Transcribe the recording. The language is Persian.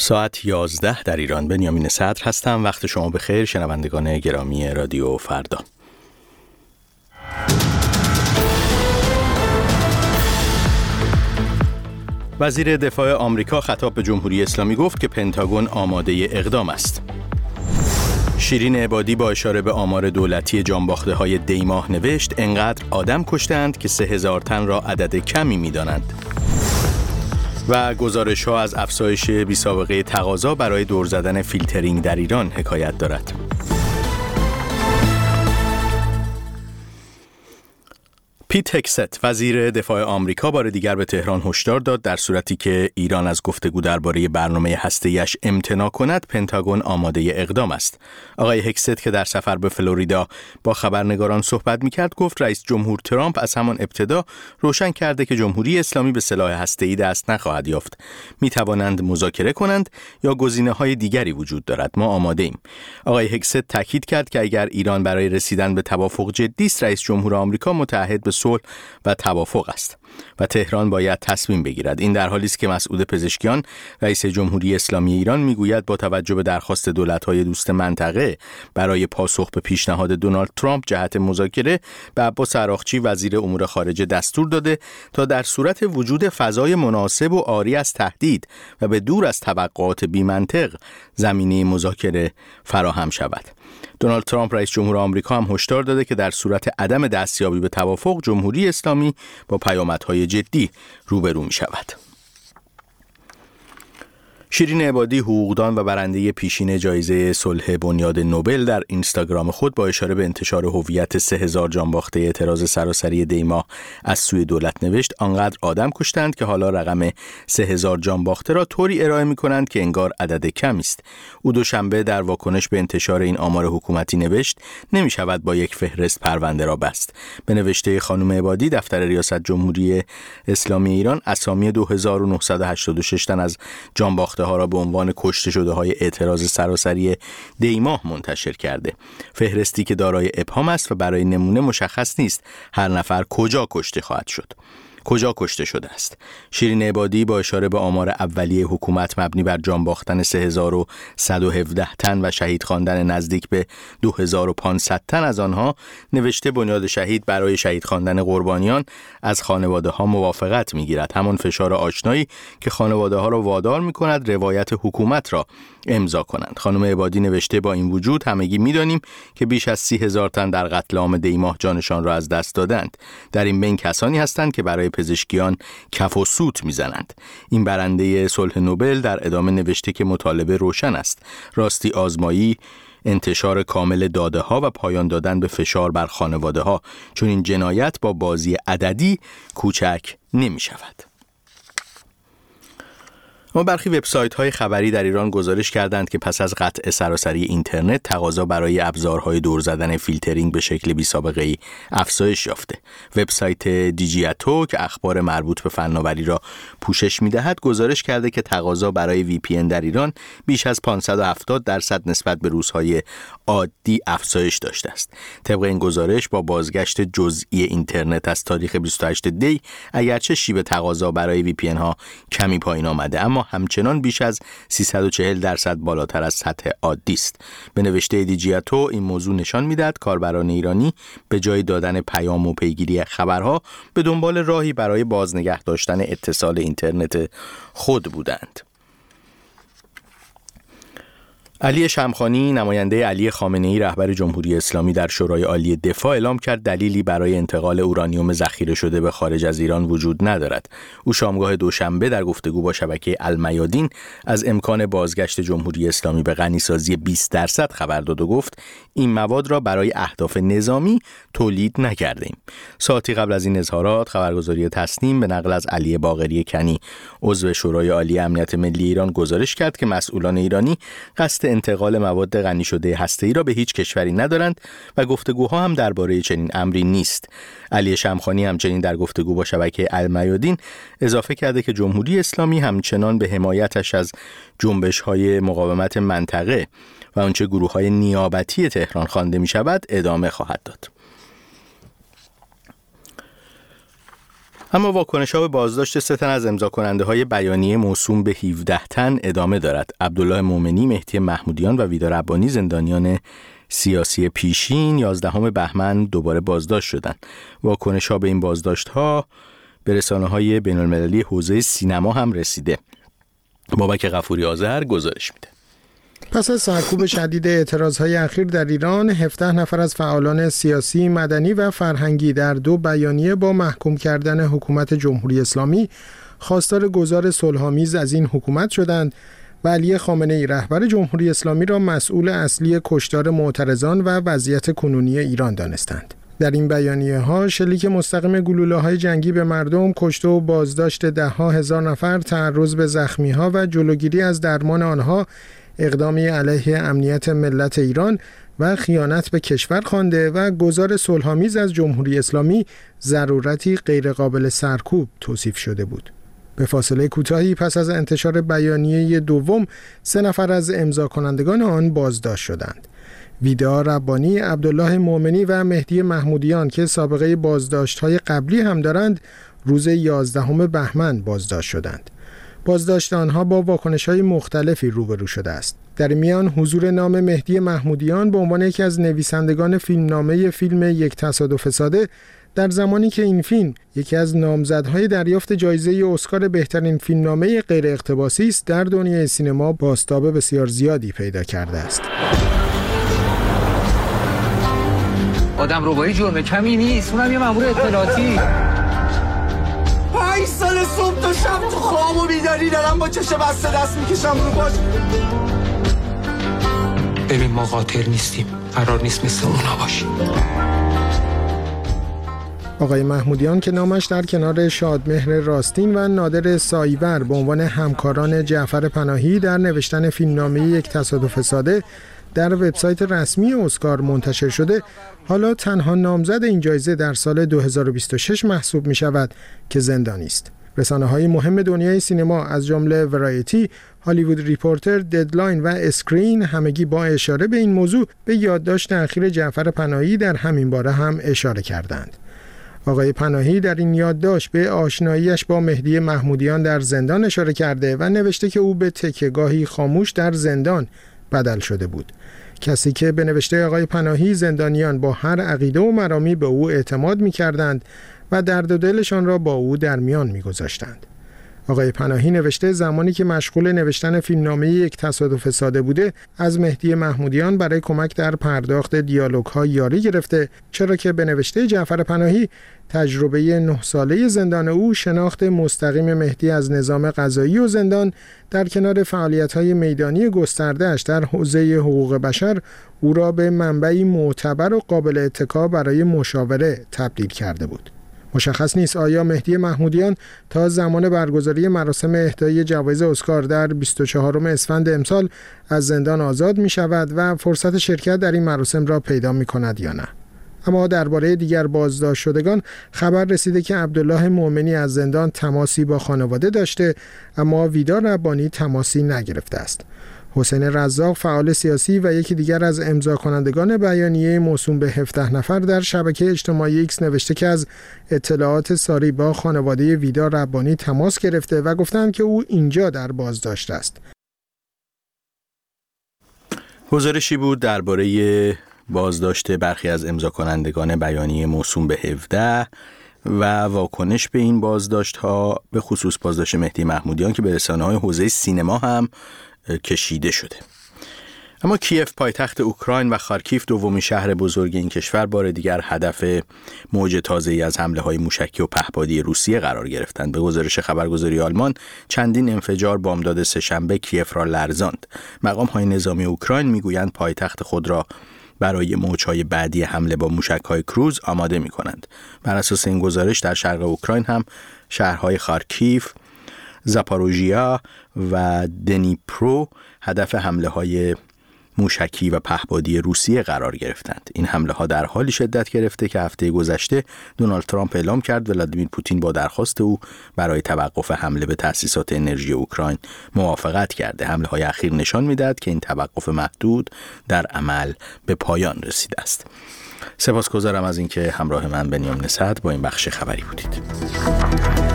ساعت 11 در ایران. بنیامین صدر هستم. وقت شما بخیر شنوندگان گرامی رادیو فردا. وزیر دفاع آمریکا خطاب به جمهوری اسلامی گفت که پنتاگون آماده اقدام است. شیرین عبادی با اشاره به آمار دولتی جانباخته‌های دیماه نوشت انقدر آدم کشتند که 3000 تن را عدد کمی می‌دانند. و گزارش‌ها از افزایش بی‌سابقه تقاضا برای دور زدن فیلترینگ در ایران حکایت دارد. پیت هگست وزیر دفاع آمریکا بار دیگر به تهران هشدار داد در صورتی که ایران از گفتگو درباره برنامه هسته‌ایش امتناع کند پنتاگون آماده اقدام است. آقای هگست که در سفر به فلوریدا با خبرنگاران صحبت می‌کرد گفت رئیس جمهور ترامپ از همان ابتدا روشن کرده که جمهوری اسلامی به سلاح هسته‌ای دست نخواهد یافت. می‌توانند مذاکره کنند یا گزینه‌های دیگری وجود دارد. ما آماده‌ایم. آقای هگست تاکید کرد که اگر ایران برای رسیدن به توافق جدی است رئیس جمهور آمریکا متعهد به صلح و توافق است و تهران باید تصمیم بگیرد. این در حالی است که مسعود پزشکیان رئیس جمهوری اسلامی ایران میگوید با توجه به درخواست دولت‌های دوست منطقه برای پاسخ به پیشنهاد دونالد ترامپ جهت مذاکره به عباس عراقچی وزیر امور خارجه دستور داده تا در صورت وجود فضای مناسب و عاری از تهدید و به دور از توقعات بی‌منطق زمینه مذاکره فراهم شود. دونالد ترامپ رئیس جمهور آمریکا هم هشدار داده که در صورت عدم دستیابی به توافق جمهوری اسلامی با پیامدهای جدی روبرو می شود. شیرین عبادی حقوقدان و برنده پیشین جایزه صلح بنیاد نوبل در اینستاگرام خود با اشاره به انتشار هویت 3000 جانباخته اعتراض سراسری دیماه از سوی دولت نوشت آنقدر آدم کشتند که حالا رقم 3000 جانباخته را طوری ارائه می‌کنند که انگار عدد کمی است. او دوشنبه در واکنش به انتشار این آمار حکومتی نوشت نمی‌شود با یک فهرست پرونده را بست. به نوشته خانم عبادی دفتر ریاست جمهوری اسلامی ایران اسامی 2986 تن از جانباخته ها را به عنوان کشته شده های اعتراض سراسری دیماه منتشر کرده. فهرستی که دارای ابهام است و برای نمونه مشخص نیست هر نفر کجا کشته شده است. شیرین عبادی با اشاره به آمار اولیه حکومت مبنی بر جان باختن 3117 تن و شهید خواندن نزدیک به 2500 تن از آنها نوشته بنیاد شهید برای شهید خواندن قربانیان از خانواده ها موافقت میگیرد. همان فشار آشنایی که خانواده ها را وادار میکند روایت حکومت را امضا کنند. خانم عبادی نوشته با این وجود همگی میدانیم که بیش از 30,000 تن در قتل عام دیماه جانشان را از دست دادند. در این بین کسانی هستند که برای پزشکیان کف و سوت میزنند. این برنده صلح نوبل در ادامه نوشته که مطالبه روشن است. راستی آزمایی، انتشار کامل داده ها و پایان دادن به فشار بر خانواده ها، چون این جنایت با بازی عددی کوچک نمی شود. اما برخی وبسایت‌های خبری در ایران گزارش کردند که پس از قطع سراسری اینترنت تقاضا برای ابزارهای دور زدن فیلترینگ به شکل بی‌سابقه‌ای افزایش یافته. وبسایت دیجیاتو که اخبار مربوط به فناوری را پوشش می‌دهد گزارش کرده که تقاضا برای VPN در ایران بیش از 570% نسبت به روزهای عادی افزایش داشته است. طبق این گزارش با بازگشت جزئی اینترنت از تاریخ 28 دی اگرچه شیب تقاضا برای VPN ها کمی پایین آمده اما همچنان بیش از 340% بالاتر از سطح عادی است. به نوشته دیجیاتو این موضوع نشان می‌دهد کاربران ایرانی به جای دادن پیام و پیگیری خبرها به دنبال راهی برای بازنگه داشتن اتصال اینترنت خود بودند. علی شمخانی نماینده علی خامنه‌ای رهبر جمهوری اسلامی در شورای عالی دفاع اعلام کرد دلیلی برای انتقال اورانیوم ذخیره شده به خارج از ایران وجود ندارد. او شامگاه دوشنبه در گفتگو با شبکه المیادین از امکان بازگشت جمهوری اسلامی به غنیسازی 20% خبر داد و گفت این مواد را برای اهداف نظامی تولید نکردیم. ساعتی قبل از این اظهارات خبرگزاری تسنیم به نقل از علی باقری کنی عضو شورای عالی امنیت ملی ایران گزارش کرد که مسئولان ایرانی قصد انتقال مواد غنی شده هسته‌ای را به هیچ کشوری ندارند و گفتگوها هم درباره چنین امری نیست. علی شمخانی همچنین در گفتگو با شبکه المیادین اضافه کرده که جمهوری اسلامی همچنان به حمایتش از جنبش‌های مقاومت منطقه و آنچه گروه‌های نیابتی تهران خوانده می‌شود ادامه خواهد داد. اما واکنش‌ها به بازداشت 3 تن از امضا کننده‌های بیانیه موسوم به 17 تن ادامه دارد. عبدالله مومنی، مهدی محمودیان و ویدا ربانی، زندانیان سیاسی پیشین، 11 بهمن دوباره بازداشت شدند. واکنش‌ها به این بازداشت‌ها به رسانه‌های بین‌المللی حوزه سینما هم رسیده. بابک غفوری آذر گزارش میده. پس از سرکوب شدید اعتراضهای اخیر در ایران، 17 نفر از فعالان سیاسی، مدنی و فرهنگی در 2 بیانیه با محکوم کردن حکومت جمهوری اسلامی خواستار گذار صلح‌آمیز از این حکومت شدند و علی خامنه‌ای رهبر جمهوری اسلامی را مسئول اصلی کشتار معترضان و وضعیت کنونی ایران دانستند. در این بیانیه‌ها شلیک مستقیم گلوله‌های جنگی به مردم، کشته و بازداشت ده‌ها هزار نفر، تعرض به زخمی‌ها و جلوگیری از درمان آنها اقدامی علیه امنیت ملت ایران و خیانت به کشور خوانده و گذار صلح‌آمیز از جمهوری اسلامی ضرورتی غیرقابل سرکوب توصیف شده بود. به فاصله کوتاهی پس از انتشار بیانیه دوم، 3 نفر از امضا کنندگان آن بازداشت شدند. ویدا ربانی، عبدالله مومنی و مهدی محمودیان که سابقه بازداشت‌های قبلی هم دارند، روز 11 بهمن بازداشت شدند. بازداشت آنها با واکنش‌های مختلفی روبرو شده است. در میان حضور نام مهدی محمودیان به عنوان یکی از نویسندگان فیلمنامه فیلم یک تصادف ساده، در زمانی که این فیلم یکی از نامزدهای دریافت جایزه اسکار بهترین فیلمنامه غیر اقتباسی است، در دنیای سینما بازتاب بسیار زیادی پیدا کرده است. آدم ربایی جرم کمی نیست، اونم یه مأمور اطلاعاتی. 5 سال صبح تا شب تو خواب و بیداری دارم با چش بسته دست میکشم رو پاش. ببین ما قاتل نیستیم، قرار نیست مثل اونا باشیم. آقای محمودیان که نامش در کنار شادمهر راستین و نادر سایور به عنوان همکاران جعفر پناهی در نوشتن فیلمنامه یک تصادف ساده در وبسایت رسمی اسکار منتشر شده، حالا تنها نامزد این جایزه در سال 2026 محسوب می شود که زندانی است. رسانه‌های مهم دنیای سینما از جمله ورایتی، هالیوود ریپورتر، ددلاین و اسکرین همگی با اشاره به این موضوع به یادداشت اخیر جعفر پناهی در همین باره هم اشاره کردند. آقای پناهی در این یادداشت به آشناییش با مهدی محمودیان در زندان اشاره کرده و نوشته که او به تکیه‌گاهی خاموش در زندان بدل شده بود. کسی که به نوشته آقای پناهی زندانیان با هر عقیده و مرامی به او اعتماد می‌کردند و درد و دلشان را با او در میان می‌گذاشتند. آقای پناهی نوشته زمانی که مشغول نوشتن فیلمنامه یک تصادف ساده بوده، از مهدی محمودیان برای کمک در پرداخت دیالوگ‌ها یاری گرفته، چرا که به نوشته جعفر پناهی تجربه 9 ساله زندان او، شناخت مستقیم مهدی از نظام قضایی و زندان در کنار فعالیت‌های میدانی گسترده‌اش در حوزه حقوق بشر او را به منبعی معتبر و قابل اتکا برای مشاوره تبدیل کرده بود. مشخص نیست آیا مهدی محمودیان تا زمان برگزاری مراسم اهدای جوایز اسکار در 24 اسفند امسال از زندان آزاد می شود و فرصت شرکت در این مراسم را پیدا می کند یا نه. اما درباره دیگر بازداشت شدگان خبر رسیده که عبدالله مومنی از زندان تماسی با خانواده داشته، اما ویدا ربانی تماسی نگرفته است. حسین رزاق، فعال سیاسی و یکی دیگر از امضا کنندگان بیانیه موسوم به 17 نفر، در شبکه اجتماعی ایکس نوشته که از اطلاعات ساری با خانواده ویدا ربانی تماس گرفته و گفتند که او اینجا در بازداشت است. گزارشی بود درباره بازداشت برخی از امضا کنندگان بیانیه موسوم به 17 و واکنش به این بازداشت‌ها، به خصوص بازداشت مهدی محمودیان که به رسانه‌های حوزه سینما هم کشیده شده. اما کیف پایتخت اوکراین و خارکیف دومین شهر بزرگ این کشور بار دیگر هدف موج تازه‌ای از حمله‌های موشکی و پهپادی روسیه قرار گرفتند. به گزارش خبرگزاری آلمان، چندین انفجار بامداد سه‌شنبه کیف را لرزاند. مقام‌های نظامی اوکراین میگویند پایتخت خود را برای موج‌های بعدی حمله با موشک‌های کروز آماده می‌کنند. بر اساس این گزارش در شرق اوکراین هم شهرهای خارکیف، زاپاروژیا و دنیپرو هدف حمله‌های موشکی و پهپادی روسیه قرار گرفتند. این حمله‌ها در حالی شدت گرفته که هفته گذشته دونالد ترامپ اعلام کرد ولادیمیر پوتین با درخواست او برای توقف حمله به تأسیسات انرژی اوکراین موافقت کرده. حمله‌های اخیر نشان می‌دهد که این توقف محدود در عمل به پایان رسیده است. سپاسگزارم از اینکه همراه من بنیامین صدر با این بخش خبری بودید.